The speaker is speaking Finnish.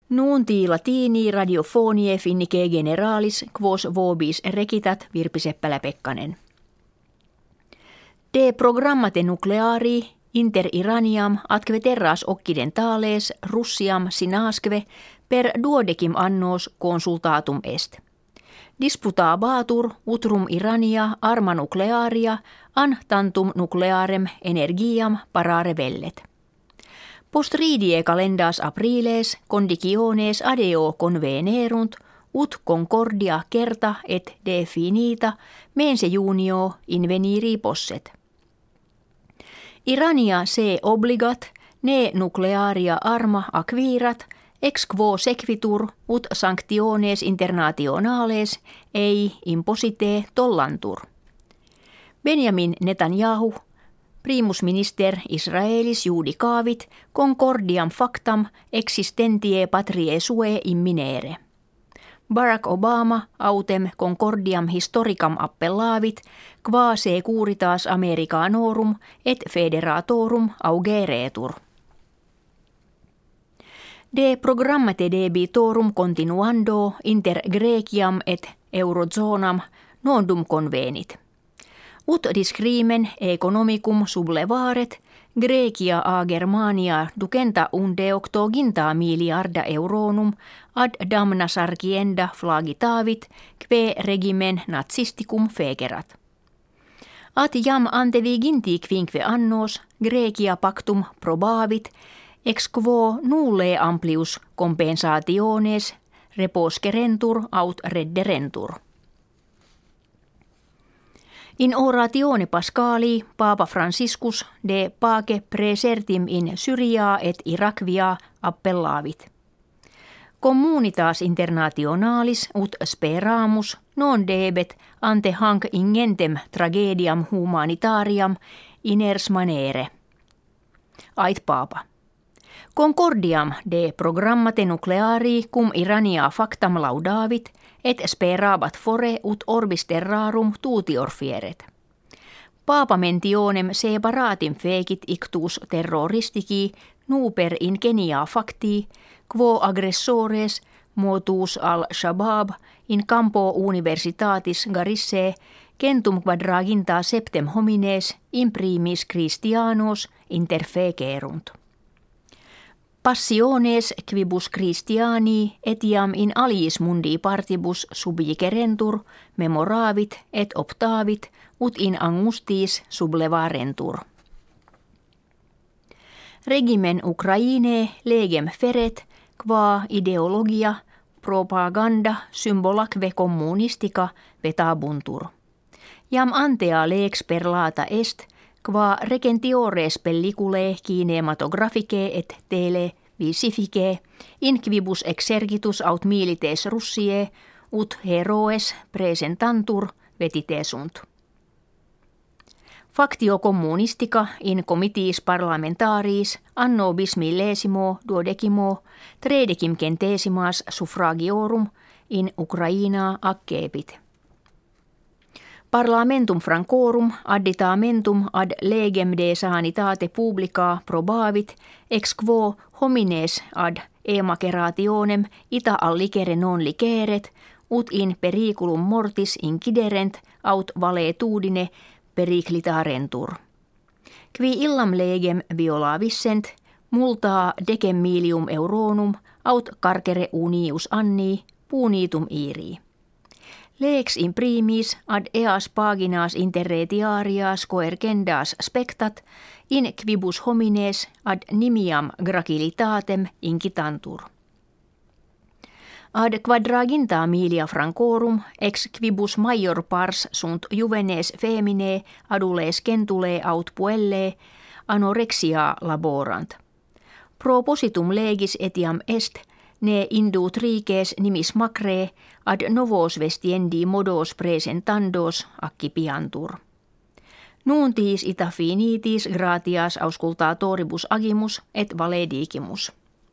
Nunti latini radiofonie finnike generalis quos vobis recitat Virpi Seppälä-Pekkanen. De programmate nucleari inter Iraniam atque terras occidentales Russiam sinasque per duodecim annos consultatum est. Disputabatur utrum Irania arma nuclearia an tantum nuclearem energiam parare vellet. Post ridie calendas apriles conditiones adeo convenerunt ut concordia certa et definita mense junio inveniri posset. Irania se obligat ne nuclearia arma acquirat ex quo sequitur ut sanctiones internationales ei imposite tollantur. Benjamin Netanyahu, primus minister Israelis judicavit concordiam factam existentie patriae sue imminere. Barack Obama autem concordiam historicam appellavit qua securitas Americanorum et federatorum augeretur. De programmate debitorum continuando inter Graeciam et Eurozonam nondum convenit. Ut discrimen economicum sublevaret Graecia a Germania ducenta undeoctoginta miliarda euronum ad damna sarcienda flagitavit kve regimen nazisticum fecerat. At jam anteviginti quinque annos Graecia pactum probavit ex quo nulle amplius compensationes reposcerentur aut redderentur. In oratione Pascali Papa Franciscus de pace presertim in Syria et Irakvia appellavit. Communitas internationalis ut speramus non debet ante hanc ingentem tragediam humanitariam iners manere. Ait Papa. Concordiam de programmate nucleari cum Irania factam laudavit et sperabat fore ut orbis terrarum tuutior fieret. Papamentionem separatim fecit ictus terroristici nuper ingenia facti quo aggressores motus al-Shabaab in campo universitatis Garisse centum quadraginta septem homines imprimis Christianos interfecerunt. Passiones quibus Christiani etiam in aliis mundi partibus subjicerentur memoravit et optavit ut in angustis sublevarentur. Regimen Ukraine legem feret qua ideologia propaganda symbolaque communistica vetabuntur. Jam antea lex perlata est qua regentiores pelliculae kinematographicae et televisificae in quibus exergitus aut milites Russie ut heroes presentantur vetitesunt. Factio communistica in comitiis parlamentaris anno bis millesimo duodecimo tredecim centesimas suffragiorum in Ukraina accepit. Parlamentum Francorum additamentum ad legem de sanitate publica probavit ex quo homines ad emancerationem ita allicere non liceret ut in periculum mortis inciderent aut valetudine periclitarentur. Qui illam legem violavissent multa decem milium euronum aut carcere unius anni punitum irii. Lex imprimis ad eas paginas interretiarias coercendas spectat in quibus homines ad nimiam gracilitatem incitantur. Ad quadraginta milia francorum ex quibus maior pars sunt juvenes femine adolescentulae aut puellae anorexia laborant. Propositum legis etiam est ne induut rices nimis macre ad novos vestiendi modos presentandos accipiantur. Nuntis ita finitis gratias auscultatoribus agimus et valedicimus.